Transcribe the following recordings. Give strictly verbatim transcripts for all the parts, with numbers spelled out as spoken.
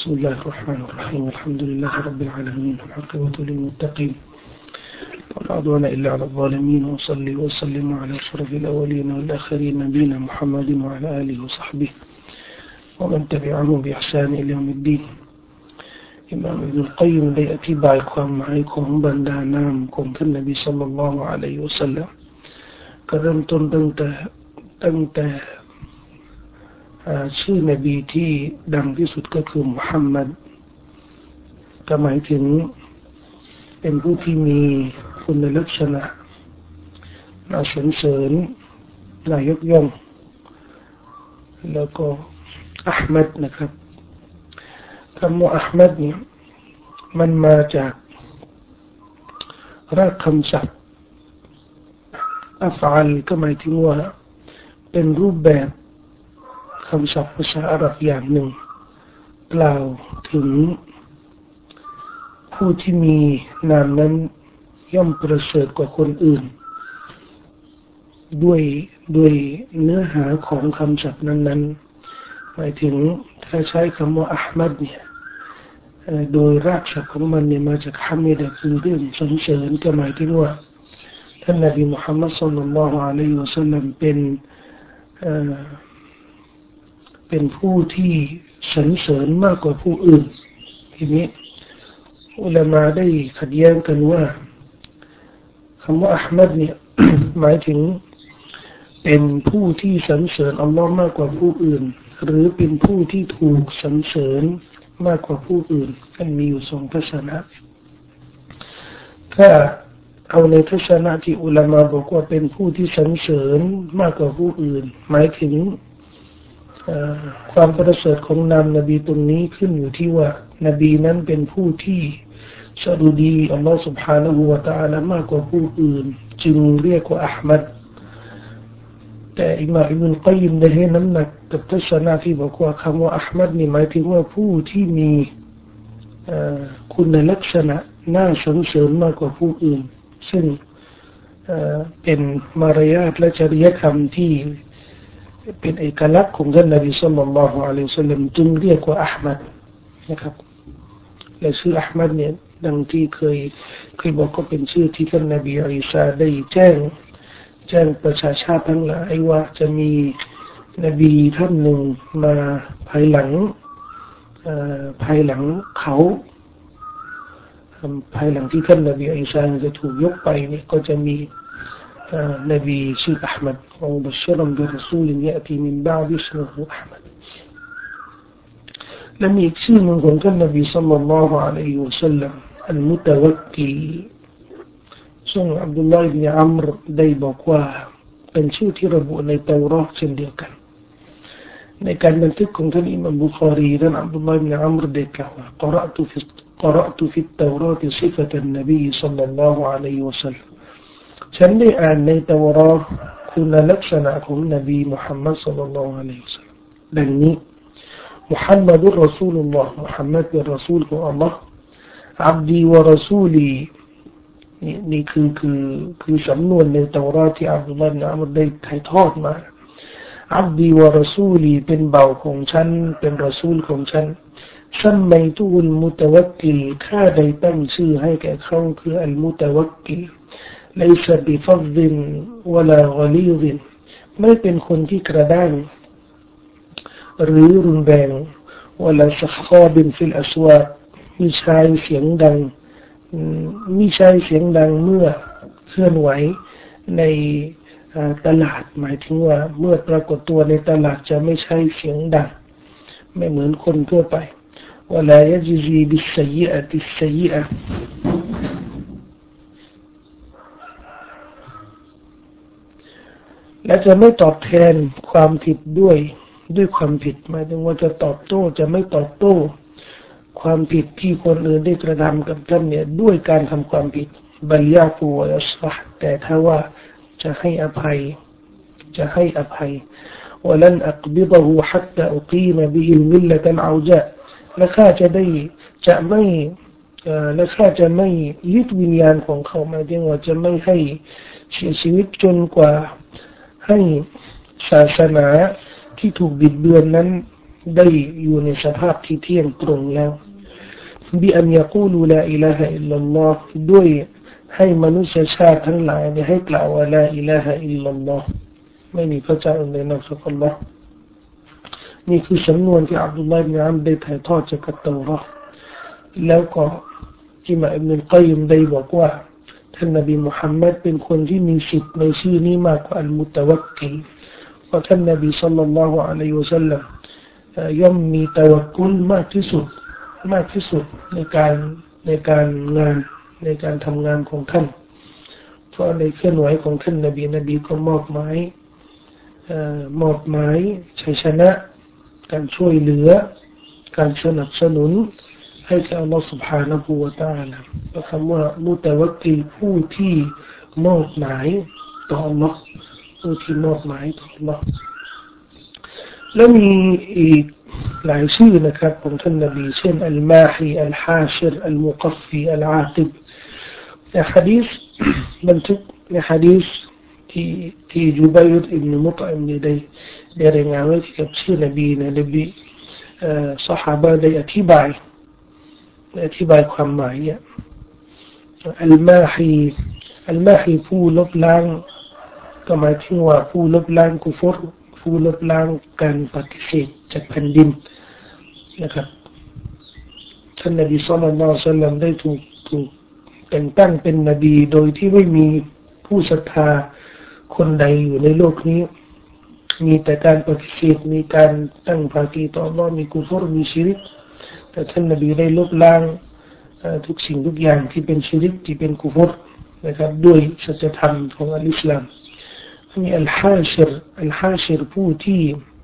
بسم الله الرحمن الرحيم الحمد لله رب العالمين والعاقبة للمتقين ولا عدوان إلا على الظالمين وصلي وسلم على أشرف الأولين والآخرين نبينا محمد وعلى آله وصحبه ومن تبعهم بإحسان إلى يوم الدين إمام ابن القيم ได้อธิบายความหมายของบรรดานามของท่านนบีศ็อลลัลลอฮุอะลัยฮิวะซัลลัมก็เริ่มต้นตั้งแต่ตั้งแต่ชื่อนบีที่ดังที่สุดก็คือมุฮัมมัดก็หมายถึงเป็นผู้ที่มีคุณลักษณะน่าสรรเสริญน่ายกย่องแล้วก็อะห์มัดนะครับคำว่าอะห์มัดเนี่ยมันมาจากรากคำศัพท์อัฟอัลก็หมายถึงว่าเป็นรูปแบบคำศัพท์ภาษาอาหรับอย่างหนึ่งกล่าวถึงผู้ที่มีนามนั้นย่อมประเสริฐกว่าคนอื่นด้วยด้วยเนื้อหาของคำศัพท์นั้นๆหมายถึงถ้าใช้คำว่าอะห์มัดเนี่ยโดยรากศัพท์ของมันเนี่ยมาจากฮัมิดะคือเรื่องสรรเสริญก็หมายถึงว่าท่านนบีมุฮัมมัดศ็อลลัลลอฮุอะลัยฮิวะซัลลัมเป็นเป็นผู้ที่สรรเสริญมากกว่าผู้อื่นทีนี้อุลามะได้ขัดแย้งกันว่าคำว่าอะห์มัดเนี่ย หมายถึงเป็นผู้ที่สรรเสริญอัลลอฮ์มากกว่าผู้อื่นหรือเป็นผู้ที่ถูกสรรเสริญมากกว่าผู้อื่นมันมีอยู่สองทัศนะถ้าเอาในทัศนะที่อุลามะบอกว่าเป็นผู้ที่สรรเสริญมากกว่าผู้อื่นหมายถึงความประเสริฐของนามนบีตรงนี้ขึ้นอยู่ที่ว่านบีนั้นเป็นผู้ที่สดุดีอัลลอฮฺ سبحانه และ تعالى มากกว่าผู้อื่นจึงเรียกว่าอะห์มัดแต่อิหม่ามอิบนุลกัยยิมได้ให้น้ำหนักกับทัศนะที่บอกว่าคำว่าอะห์มัดนี่หมายถึงว่าผู้ที่มีคุณลักษณะน่าสรรเสริญมากกว่าผู้อื่นซึ่งเป็นมารยาทและจริยธรรมที่เป็นเอกลักษณ์ของท่านนบีศ็อลลัลลอฮุอะลัยฮิวะซัลลัมจึงเรียกว่าอะห์มัดนะครับและชื่ออะห์มัดเนี่ยดังที่เคยเคยบอกก็เป็นชื่อที่ท่านนบีอีสาได้แจ้งแจ้งประชาชาติทั้งหลายว่าจะมีนบีท่านหนึ่งมาภายหลังภายหลังเขาภายหลังที่ท่านนบีอีสาจะถูกยกไปเนี่ยก็จะมีนบีชื่ออะห์มัดومبشرا برسول يأتي من بعد اسمه أحمد และมีอีกชื่อหนึ่งของท่านนบีศ็อลลัลลอฮุอะลัยฮิวะซัลลัมอัลมุตะวักกิลซึ่งอับดุลลอฮ์อิบนุอัมรได้บอกว่าเป็นชื่อที่ระบุในเตาราตเช่นเดียวกันในการบันทึกของท่านอิหม่ามบุคอรีท่านอับดุลลอฮ์อิบนุอัมรได้กล่าวว่า قرأت في قرأت في التوراة صفة النبي صلى الله عليه وسلم ฉันได้อ่านในเตารอตคุณลักษณะของนบีมุฮัมมัดศ็อลลัลลอฮุอะลัยฮิวะซัลลัมดังนี้มุฮัมมัดุรรอซูลุลลอฮ์มุฮัมมัดเป็นรอซูลของอัลลอฮ์อับดีวะรอซูลีนี่นี่คือคือคือสำนวนในเตารอตที่อับดุลลอฮ์อิบนุอัมรได้ถ่ายทอดมาอับดีวะรอซูลีเป็นบ่าวของฉันเป็นรอซูลของฉันซัมมัยตุลมุตะวักกิลข้าได้ตั้งชื่อให้แก่เขาคืออัลมุตะวักกิลليس بفظ ولا غليظ ไม่เป็นคนที่กระด้างหรือรุนแรง ولا سخاب في الأسواق มิใช่เสียงดังมิใช่เสียงดังเมื่อเคลื่อนไหวในตลาดหมายถึงว่าเมื่อปรากฏตัวในตลาดจะไม่ใช่เสียงดังไม่เหมือนคนทั่วไป ولا يجزي بالسيئة السيئةและจะไม่ตอบแทนความผิดด้วยด้วยความผิดหมายถึงว่าจะตอบโต้จะไม่ตอบโต้ความผิดที่คนอื่นได้กระทำกับท่านเนี่ยด้วยการทำความผิดบัลยาฟูวะยัสฟะห์แต่ถ้าว่าจะให้อภัยจะให้อภัย ولن أقبضه حتى أقيم به الملة العوجاء และข้าจะได้จะไม่และข้าจะไม่ยึดวิญญาณของเขาหมายถึงว่าจะไม่ให้เสียชีวิตจนกว่าให้ศาสนาที่ถูกบิดเบือนนั้นได้อยู่ในสภาพที่เที่ยงตรงแล้วบิอันยะกูลูลาอิลาฮะอิลลัลลอฮ์ด้วยให้มนุษยชาติทั้งหลายได้ให้กล่าวว่าลาอิลาฮะอิลลัลลอฮ์ไม่มีพระเจ้าอื่นใดนอกจากอัลลอฮ์นี่คือสำนวนที่อับดุลลาห์อิบนุอัมรได้ถ่ายทอดจากอัตเตาเราะห์แล้วก็อิหม่ามอิบนุลกัยยิมได้บอกว่าท่านนบีมุฮัมมัดเป็นคนที่มีสิทธิ์ในชื่อนี้มากกว่าอัลมุตะวักกิลเพราะท่านนบีศ็อลลัลลอฮุอะลัยฮิวะซัลลัมย่อมมีตะวักกุลมากที่สุดมากที่สุดในการในการงานในการทำงานของท่านเพราะในเคลื่อนไหวของท่านนบีนบีก็มอบหมายมอบหมายชัยชนะการช่วยเหลือการสนับสนุนให้แก่อัลลอฮฺ سبحانه และ تعالى ก็คำว่ามุตะวักกิลผู้ที่มอบหมายต่ออัลลอฮฺผู้ที่มอบหมายต่ออัลลอฮฺแล้วมีอีกหลายชื่อนะครับของท่านนบีเช่นอัลมาฮีอัลฮาชิรอัลมุกัฟฟีอัลอาติบในหะดีษบันทึกในหะดีษที่ที่จุบัยรอิบนุมุตอิมได้ได้รายงานไว้เกี่ยวกับชื่อนบีนะนบีเอ่อซอฮาบะห์ได้อธิบายอธิบายความหมายเนี่ยอัลมาฮีอัลมาฮีผู้ลบล้างก็หมายถึงว่าผู้ลบล้างกุฟรผู้ลบล้างการปฏิเสธจากแผ่นดินนะครับท่านนบีศ็อลลัลลอฮุอะลัยฮิวะซัลลัมได้ถูกถูกแต่งตั้งเป็นนบีโดยที่ไม่มีผู้ศรัทธาคนใดอยู่ในโลกนี้มีแต่การปฏิเสธมีการตั้งภาคีต่ออัลเลาะห์มีกุฟรมีชิริกแต่ท่านนบีได้ลบล้างทุกสิ่งทุกอย่างที่เป็นชิริกที่เป็นกุฟรนะครับด้วยสัจธรรมของอัลอิสลามมีอัลฮาชิรอัลฮาชิรผู้ที่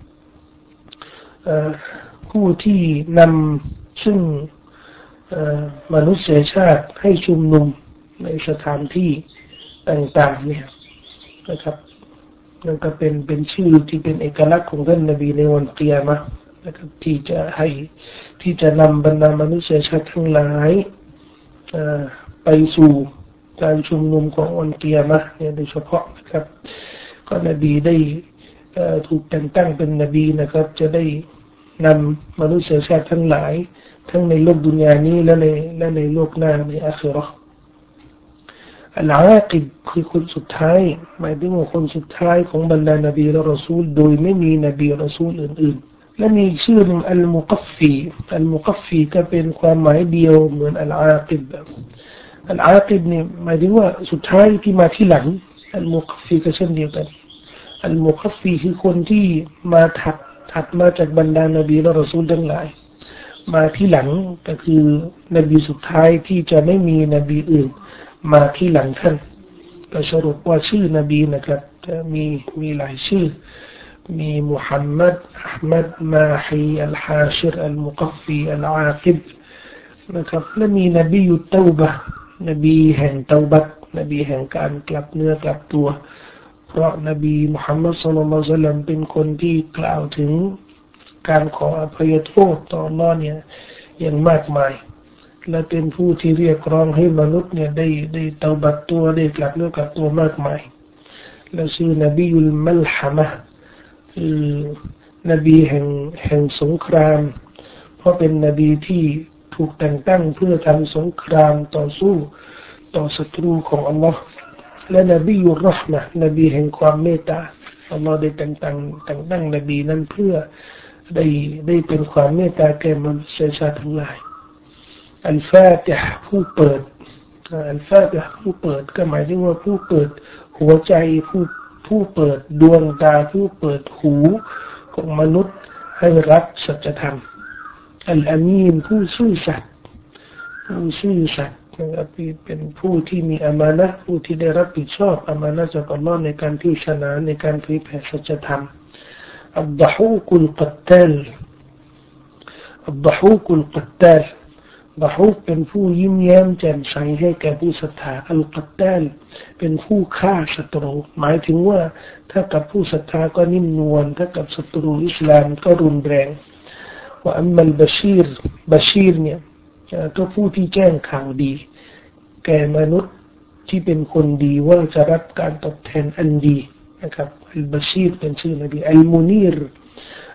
ผู้ที่นำซึ่งมนุษยชาติให้ชุมนุมในสถานที่ต่างๆเนี่ยนะครับนั่นก็เป็นเป็นชื่อที่เป็นเอกลักษณ์ของท่านนบีในวันกิยามะห์นะครับที่จะให้ที่จะนำบรรดามนุษยชาติทั้งหลายไปสู่การชุมนุมของวันกิยามะห์เนี่ยโดยเฉพาะนะครับก็นบีได้ถูกแต่งตั้งเป็นนบีนะครับจะได้นำมนุษยชาติทั้งหลายทั้งในโลกดุนยานี้และในและในโลกหน้าในอาคิเราะห์อัลอากิบคือคนสุดท้ายหมายถึงว่าคนสุดท้ายของบรรดานบีและรอซูลโดยไม่มีนบีรอซูลอื่นๆและมีชื่อหนึ่งอัลมุกัฟฟีอัลมุกัฟฟีก็เป็นความหมายเดียวเหมือนอัลอากิบอัลอากิบเนี่ยหมายถึงว่าสุดท้ายที่มาที่หลังอัลมุกัฟฟีก็เช่นเดียวกันอัลมุกัฟฟีคือคนที่มาถัดถัดมาจากบรรดานบีและรอซูลทั้งหลายมาที่หลังก็คือนบีสุดท้ายที่จะไม่มีนบีอื่นมาที่หลังท่านก็สรุปว่าชื่อนบีนะครับมีมีหลายชื่อมีมุฮัมมัดอะห์มัดมาฮีอัลฮาชิรอัลมุกัฟฟีอัลอากิบนะครับและมีนบียุตเตาบะห์นบีแห่งเตาบัตนบีแห่งการกลับเนื้อกลับตัวเพราะนบีมุฮัมมัดศ็อลลัลลอฮุอะลัยฮิวะซัลลัมเป็นคนที่กล่าวถึงการขออภัยโทษต่ออัลเลาะห์เนี่ยอย่างมากมายและเป็นผู้ที่เรียกร้องให้มนุษย์เนี่ยได้ได้เตาบัตตัวได้กลับเนื้อกลับตัวมากมายและชื่อนบียุลมัลฮะมะห์คือนบีแห่งแห่งสงครามเพราะเป็นนบีที่ถูกแต่งตั้งเพื่อทำสงครามต่อสู้ต่อศัตรูของอัลลอฮ์และนบียุรเราะห์มะห์นบีแห่งความเมตตาอัลลอฮ์ได้แต่งตั้งแต่งตั้งนบีนั้นเพื่อได้ได้เป็นความเมตตาแก่มนุษยชาติทั้งหลายอัลฟาติฮ์ผู้เปิดอัลฟาติฮ์ผู้เปิดก็หมายถึงว่าผู้เปิดหัวใจผู้ผู้เปิดดวงตาผู้เปิดหูของมนุษย์ให้รับสัจธรรมอัลอามีนผู้ซื่อสัตย์ผู้ซื่อสัตย์นะครับเป็นผู้ที่มีอามานะห์ผู้ที่ได้รับผิดชอบอามานะห์จากอัลเลาะห์ในการที่ชนะในการเผยแผ่สัจธรรมอัลดะฮูกุลกัตตัลอัลดะฮูกุลกัตตัลดะฮูกเป็นผู้ยิ้มแย้มแจ่มใสให้แก่ผู้ศรัทธาอัลกัตตัลเป็นผู้ฆ่าศัตรูหมายถึงว่าถ้ากับผู้ศรัทธาก็นิ่มนวลถ้ากับศัตรูอิสลามก็รุนแรงว่าอัมมัลบะชีรบะชีรเนี่ยก็ผู้ที่แจ้งข่าวดีแก่มนุษย์ที่เป็นคนดีว่าจะรับการตอบแทนอันดีนะครับอัลบะชีรเป็นชื่อนบีอัลมุนีร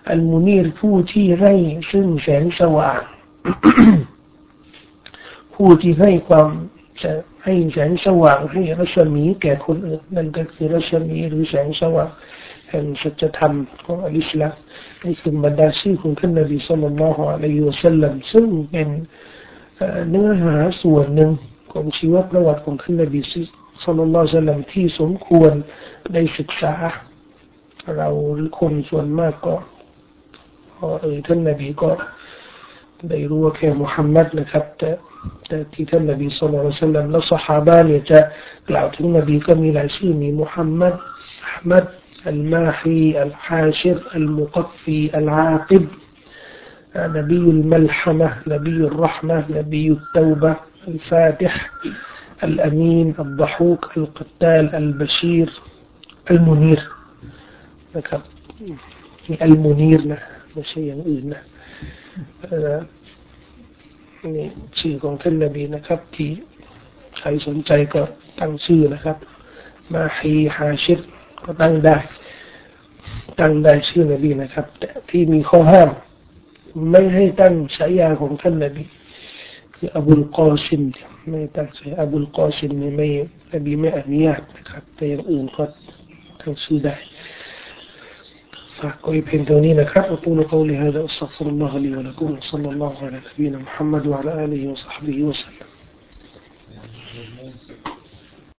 อัลมุนีรผู้ที่ให้ซึ่งแสงสว่าง ผู้ที่ให้ความจะให้แสงสว่างให้รัศมีแก่คนอื่นนั่นก็คือรัศมีหรือแสงสว่างแห่งสัจธรรมของอัลอิสลามนี่คือบรรดาชื่อของท่านนบีศ็อลลัลลอฮุอะลัยฮิวะซัลลัมซึ่งเป็นเนื้อหาส่วนหนึ่งของชีวประวัติของท่านนบีศ็อลลัลลอฮุอะลัยฮิวะซัลลัมที่สมควรได้ศึกษาเราหรือคนส่วนมากก็พอเอ่ยท่านนบีก็ได้รู้ว่าแค่มุฮัมมัดนะครับแต่แต่ที่ท่านนบีศ็อลลัลลอฮุอะลัยฮิวะซัลลัมและซอฮาบะห์เนี่ยจะกล่าวถึงนบีก็มีหลายชื่อมีมุฮัมมัดอะห์มัดالماحي الحاشر المقفي العاقب نبي الملحمة نبي الرحمة نبي التوبة الفاتح الأمين الضحوك القتال البشير المنير นะครับมีอัลมุนีรนะไม่ใช่อย่างอื่นนะนี่ชื่อของท่านนบีนะครับที่ใครสนใจก็ตั้งชื่อนะครับมาฮีฮาชิรก็ตั้งได้ตั้งได้ชื่อนบีนะครับแต่ที่มีข้อห้ามไม่ให้ตั้งฉายาของท่านนบีคืออบูลกอซิมไม่ตั้งฉายาอบูลกอซิมไม่ไม่นบีไม่อนุญาตนะครับแต่อย่างอื่นก็ตั้งชื่อได้ฝากไว้เพียงเท่านี้นะครับأقول قولي هذا أستغفر الله لي ولكم صلى الله على نبينا محمد وعلى آله وصحبه وسلم